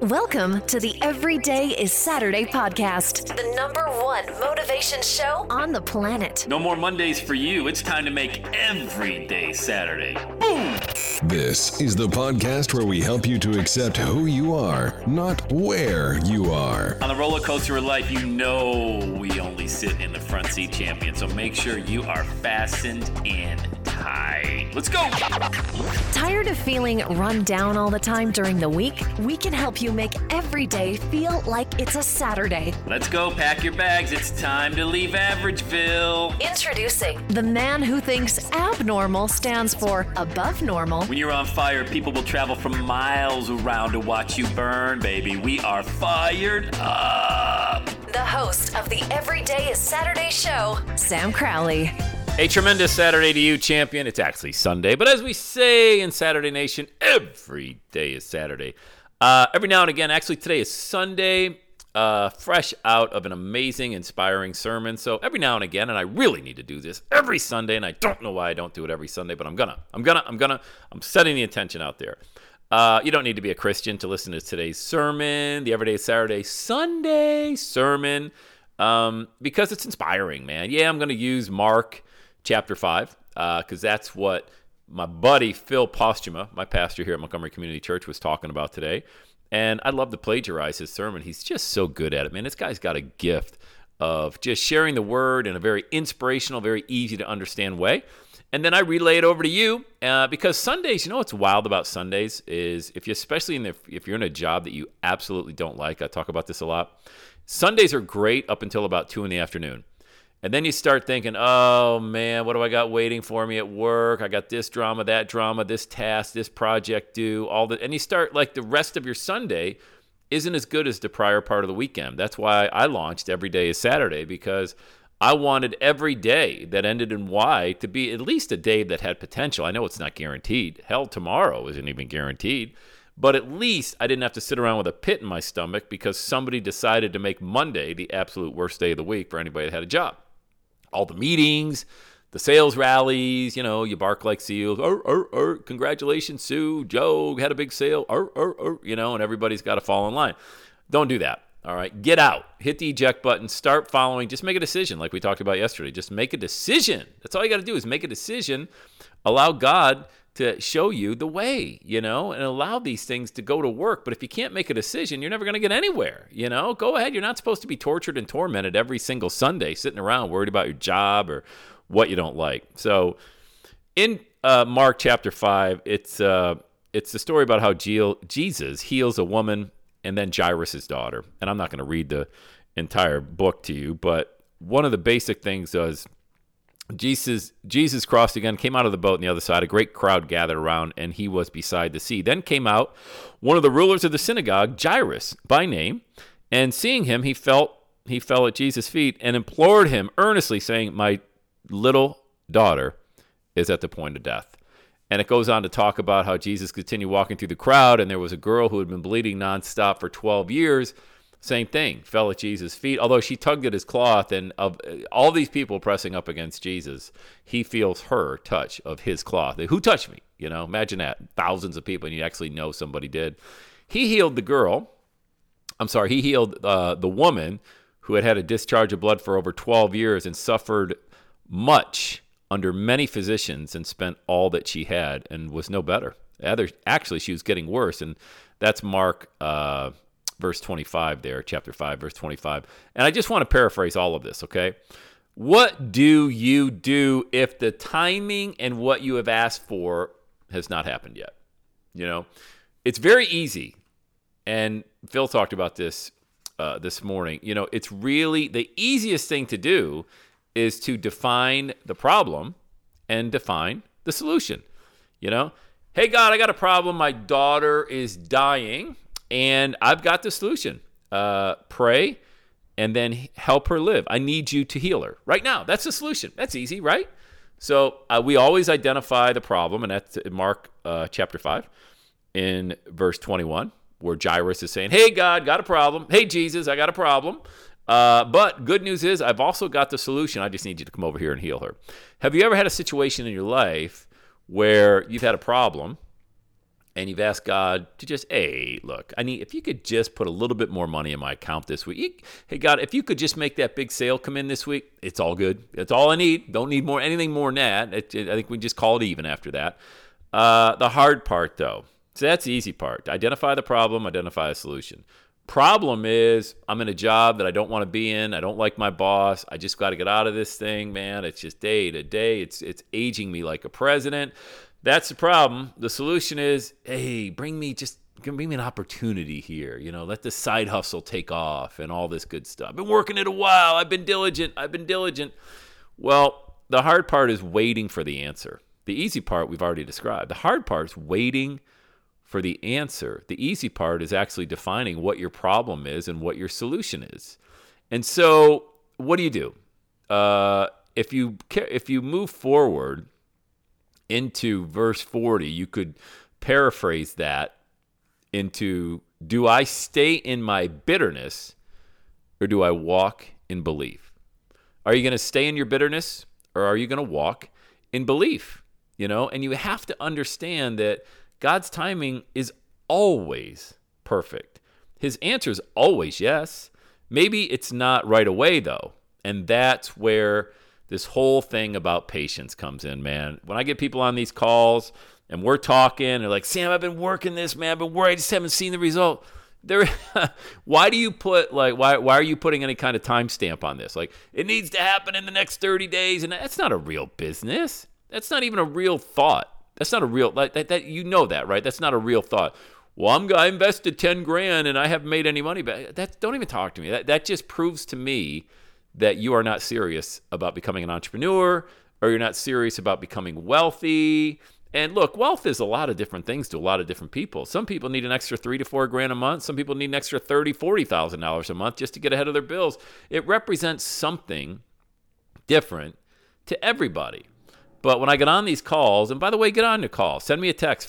Welcome to the Everyday is Saturday podcast, the #1 motivation show on the planet. No more Mondays for you. It's time to make every day Saturday. Boom! This is the podcast where we help you to accept who you are, not where you are. On the roller coaster of life, you know we only sit in the front seat, champion. So make sure you are fastened and tight. Let's go! Tired of feeling run down all the time during the week? We can help you make every day feel like it's a Saturday. Let's go, pack your bags. It's time to leave Averageville. Introducing the man who thinks abnormal stands for above normal. When you're on fire, people will travel from miles around to watch you burn, baby. We are fired up. The host of the Everyday is Saturday show, Sam Crowley. A tremendous Saturday to you, champion. It's actually Sunday, but as we say in Saturday Nation, every day is Saturday. Every now and again, actually today is Sunday, fresh out of an amazing, inspiring sermon. So every now and again, and I really need to do this every Sunday, and I don't know why I don't do it every Sunday, but I'm setting the intention out there. You don't need to be a Christian to listen to today's sermon, the Everyday Saturday Sunday sermon, because it's inspiring, man. Yeah, I'm going to use Mark chapter 5, because that's what my buddy Phil Postuma, my pastor here at Montgomery Community Church, was talking about today. And I'd love to plagiarize his sermon. He's just so good at it, man. This guy's got a gift of just sharing the word in a very inspirational, very easy to understand way. And then I relay it over to you, because Sundays, you know what's wild about Sundays is if you're in a job that you absolutely don't like, I talk about this a lot, Sundays are great up until about 2 in the afternoon. And then you start thinking, oh, man, what do I got waiting for me at work? I got this drama, that drama, this task, this project due, and you start, like, the rest of your Sunday isn't as good as the prior part of the weekend. That's why I launched Every Day is Saturday, because I wanted every day that ended in Y to be at least a day that had potential. I know it's not guaranteed. Hell, tomorrow isn't even guaranteed. But at least I didn't have to sit around with a pit in my stomach because somebody decided to make Monday the absolute worst day of the week for anybody that had a job. All the meetings, the sales rallies, you bark like seals. Congratulations, Sue. Joe had a big sale. And everybody's got to fall in line. Don't do that. All right. Get out. Hit the eject button. Start following. Just make a decision like we talked about yesterday. Just make a decision. That's all you got to do is make a decision. Allow God to show you the way, and allow these things to go to work. But if you can't make a decision, you're never going to get anywhere, Go ahead. You're not supposed to be tortured and tormented every single Sunday, sitting around worried about your job or what you don't like. So in Mark chapter 5, it's the story about how Jesus heals a woman and then Jairus' daughter. And I'm not going to read the entire book to you, but one of the basic things is Jesus crossed again, came out of the boat on the other side. A great crowd gathered around, and he was beside the sea. Then came out one of the rulers of the synagogue, Jairus by name, and seeing him, he fell at Jesus' feet and implored him earnestly, saying, "My little daughter is at the point of death." And it goes on to talk about how Jesus continued walking through the crowd, and there was a girl who had been bleeding nonstop for 12 years. Same thing, fell at Jesus' feet, although she tugged at his cloth, and of all these people pressing up against Jesus, he feels her touch of his cloth. Who touched me? Imagine that. Thousands of people, and you actually know somebody did. He healed the woman who had a discharge of blood for over 12 years and suffered much under many physicians and spent all that she had and was no better. Actually, she was getting worse, and that's Mark verse 25 there, chapter 5, verse 25. And I just want to paraphrase all of this, okay? What do you do if the timing and what you have asked for has not happened yet? It's very easy. And Phil talked about this this morning. It's really the easiest thing to do is to define the problem and define the solution. Hey, God, I got a problem. My daughter is dying. And I've got the solution. Pray and then help her live. I need you to heal her right now. That's the solution. That's easy, right? So we always identify the problem, and that's in Mark chapter 5 in verse 21, where Jairus is saying, hey, God, got a problem. Hey, Jesus, I got a problem. But good news is I've also got the solution. I just need you to come over here and heal her. Have you ever had a situation in your life where you've had a problem and you've asked God to just, hey, look, if you could just put a little bit more money in my account this week. Hey, God, if you could just make that big sale come in this week, it's all good. It's all I need. Don't need anything more than that. I think we just call it even after that. The hard part, though, so that's the easy part. Identify the problem, identify a solution. Problem is, I'm in a job that I don't want to be in. I don't like my boss. I just got to get out of this thing, man. It's just day to day. It's aging me like a president. That's the problem. The solution is, hey, bring me an opportunity here. Let the side hustle take off and all this good stuff. I've been working it a while. I've been diligent. Well, the hard part is waiting for the answer. The easy part we've already described. The hard part is waiting for the answer. The easy part is actually defining what your problem is and what your solution is. And so what do? If you move forward into verse 40, you could paraphrase that into, do I stay in my bitterness or do I walk in belief? Are you going to stay in your bitterness or are you going to walk in belief? And you have to understand that God's timing is always perfect. His answer is always yes. Maybe it's not right away, though. And that's where this whole thing about patience comes in, man. When I get people on these calls and we're talking, they're like, Sam, I've been working this, man. I've been worried. I just haven't seen the result. Why are you putting any kind of timestamp on this? Like, it needs to happen in the next 30 days. And that's not a real business. That's not even a real thought. That's not a real, that you know that, right? That's not a real thought. Well, I invested $10,000 and I haven't made any money back. Don't even talk to me. That just proves to me that you are not serious about becoming an entrepreneur, or you're not serious about becoming wealthy. And look, wealth is a lot of different things to a lot of different people. Some people need an extra $3,000 to $4,000 a month. Some people need an extra $30,000, $40,000 a month just to get ahead of their bills. It represents something different to everybody. But when I get on these calls, and by the way, get on the call. Send me a text,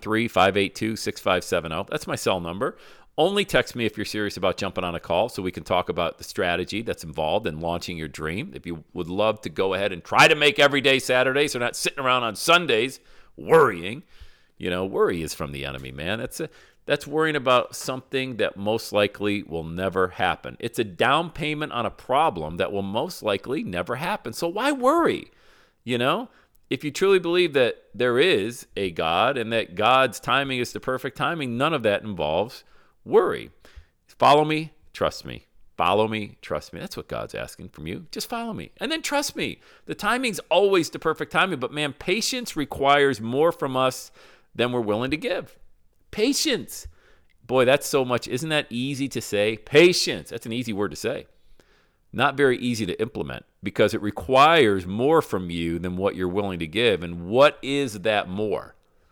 513-582-6570. That's my cell number. Only text me if you're serious about jumping on a call so we can talk about the strategy that's involved in launching your dream. If you would love to go ahead and try to make every day Saturday, so not sitting around on Sundays worrying. Worry is from the enemy, man. That's worrying about something that most likely will never happen. It's a down payment on a problem that will most likely never happen. So why worry? If you truly believe that there is a God and that God's timing is the perfect timing, none of that involves worry. Follow me, trust me. Follow me, trust me. That's what God's asking from you. Just follow me. And then trust me. The timing's always the perfect timing, but man, patience requires more from us than we're willing to give. Patience. Boy, that's so much. Isn't that easy to say? Patience. That's an easy word to say. Not very easy to implement because it requires more from you than what you're willing to give. And what is that more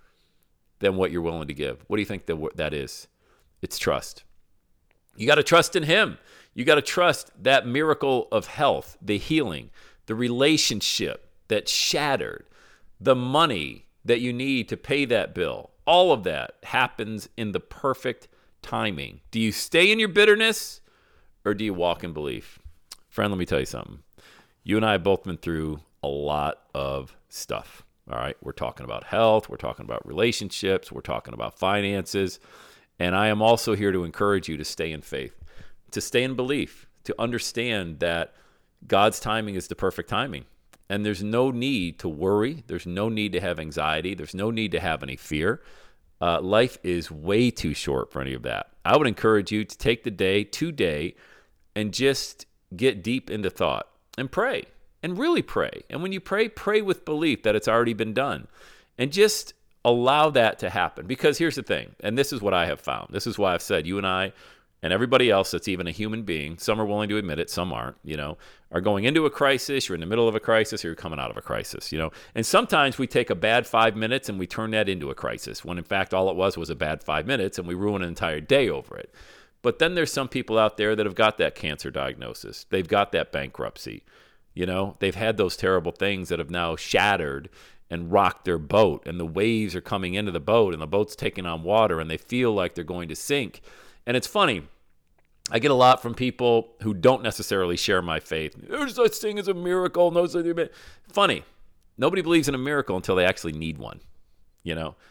than what you're willing to give? What do you think that is? It's trust. You got to trust in Him. You got to trust that miracle of health, the healing, the relationship that shattered, the money that you need to pay that bill. All of that happens in the perfect timing. Do you stay in your bitterness or do you walk in belief? Friend, let me tell you something. You and I have both been through a lot of stuff. All right. We're talking about health. We're talking about relationships. We're talking about finances. And I am also here to encourage you to stay in faith, to stay in belief, to understand that God's timing is the perfect timing. And there's no need to worry. There's no need to have anxiety. There's no need to have any fear. Life is way too short for any of that. I would encourage you to take the day today and just get deep into thought and pray and really pray. And when you pray, pray with belief that it's already been done and just allow that to happen. Because here's the thing, and this is what I have found. This is why I've said you and I and everybody else that's even a human being, some are willing to admit it, some aren't, are going into a crisis, you're in the middle of a crisis, or you're coming out of a crisis, And sometimes we take a bad 5 minutes and we turn that into a crisis, when in fact all it was a bad 5 minutes and we ruin an entire day over it. But then there's some people out there that have got that cancer diagnosis. They've got that bankruptcy. They've had those terrible things that have now shattered and rocked their boat. And the waves are coming into the boat and the boat's taking on water and they feel like they're going to sink. And it's funny. I get a lot from people who don't necessarily share my faith. There's such thing as a miracle. No such thing. Funny. Nobody believes in a miracle until they actually need one.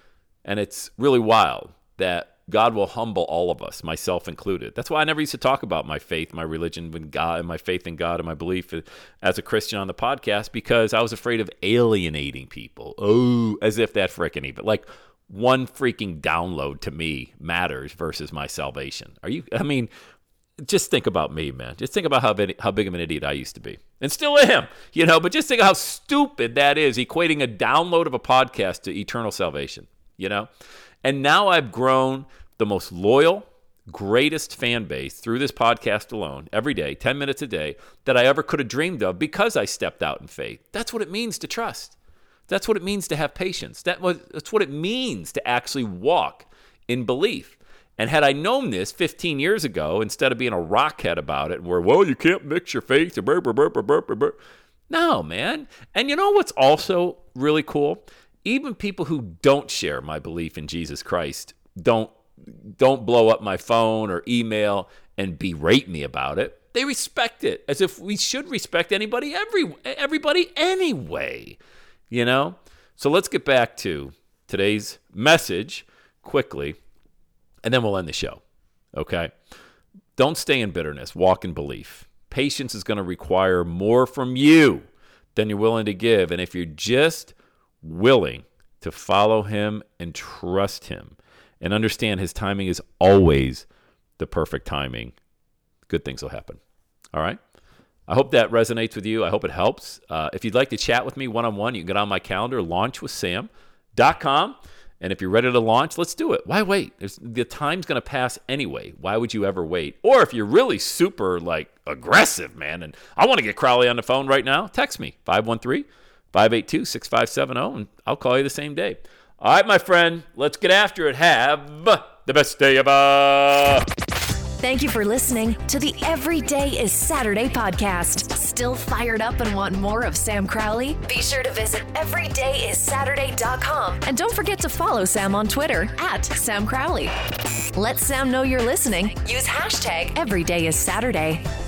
And it's really wild that God will humble all of us, myself included. That's why I never used to talk about my faith, my religion, with God, and my faith in God and my belief as a Christian on the podcast, because I was afraid of alienating people. Oh, as if that frickin' even. Like, one freaking download to me matters versus my salvation. Just think about me, man. Just think about how big of an idiot I used to be. And still am, but just think of how stupid that is, equating a download of a podcast to eternal salvation, And now I've grown the most loyal, greatest fan base through this podcast alone, every day, 10 minutes a day, that I ever could have dreamed of because I stepped out in faith. That's what it means to trust. That's what it means to have patience. That's what it means to actually walk in belief. And had I known this 15 years ago, instead of being a rockhead about it, where, well, you can't mix your faith. No, man. And you know what's also really cool? Even people who don't share my belief in Jesus Christ don't blow up my phone or email and berate me about it. They respect it, as if we should respect everybody anyway, So let's get back to today's message quickly, and then we'll end the show, okay? Don't stay in bitterness. Walk in belief. Patience is going to require more from you than you're willing to give. And if you're just willing to follow him and trust him and understand his timing is always the perfect timing, good things will happen. All right? I hope that resonates with you. I hope it helps. If you'd like to chat with me one-on-one, you can get on my calendar, launchwithsam.com. And if you're ready to launch, let's do it. Why wait? The time's going to pass anyway. Why would you ever wait? Or if you're really super aggressive, man, and I want to get Crowley on the phone right now, text me, 513-582-6570, and I'll call you the same day. All right, my friend, let's get after it. Have the best day ever. Thank you for listening to the Every Day is Saturday podcast. Still fired up and want more of Sam Crowley? Be sure to visit everydayissaturday.com. And don't forget to follow Sam on Twitter @Sam Crowley. Let Sam know you're listening. Use #EverydayIsSaturday.